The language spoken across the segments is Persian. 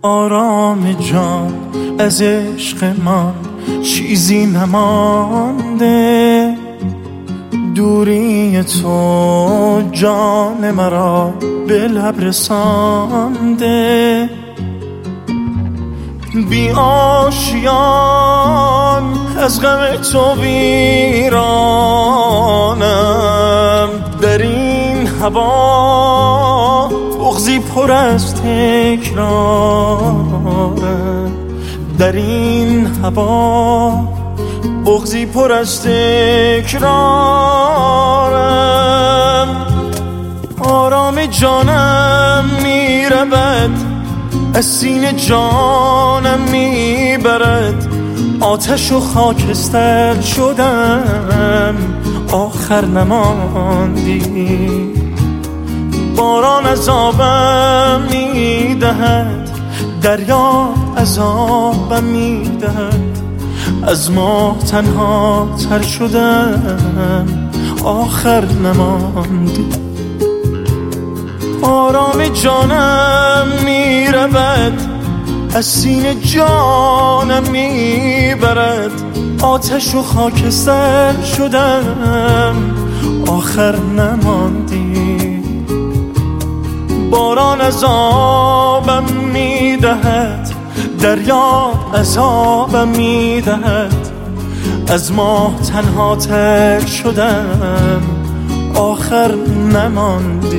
آرام جان از عشق من چیزی نمانده، دوری تو جان مرا به لب رسانده. بی آشیان از غم تو ویرانم، در این هوا بغضی پر از تکرارم، در این هوا بغضی پر از تکرارم. آرام جانم میرود از سینه جانم میبرد، آتش و خاکستر شدم آخر نماندی. باران عذابم میدهد، دریا عذابم میدهد، از ما تنها تر شدم آخر نماندی. آرام جانم میرود از سینه جانم میبرد، آتش و خاکستر شدم آخر نماندی. باران عذابم میدهد، دریا عذابم میدهد، از ما تنها تر شدم آخر نماندی.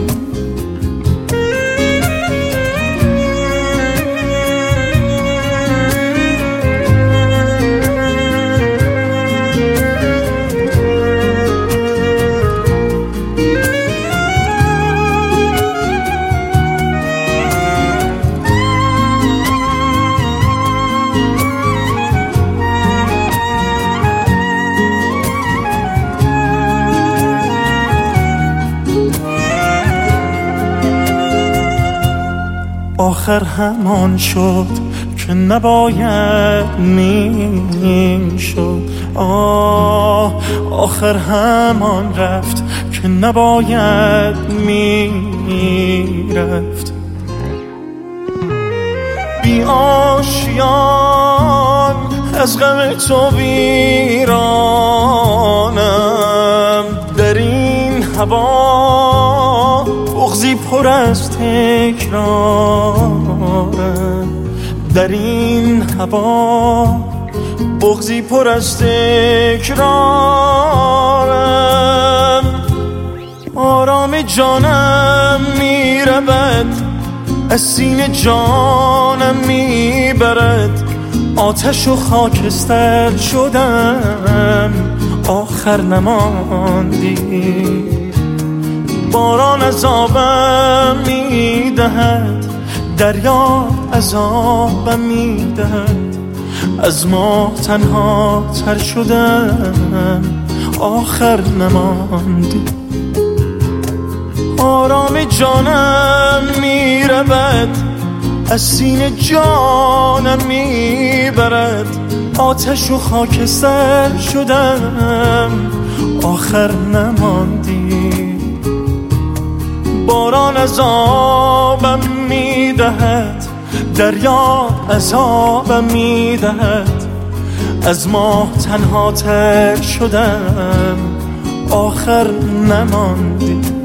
آخر همان شد که نباید میشد، آخر همان رفت که نباید میرفت. بی آشیان از غم تو ویرانم، در این هوا بغضی پر از تکرارم، در این هوا بغضی پر از تکرارم. آرام جانم میرود از سینه جانم میبرد، آتش و خاکستر شدم آخر نماندی. باران عذابم میدهد، دریا عذابم میدهد، از ما تنها تر شدم آخر نماندی. آرام جانم میرود از سینه جانم میبرد، آتش و خاکستر شدم آخر نماندی. باران عذابم میدهد، دریا عذابم میدهد، از ما تنها تر شدم آخر نماندی.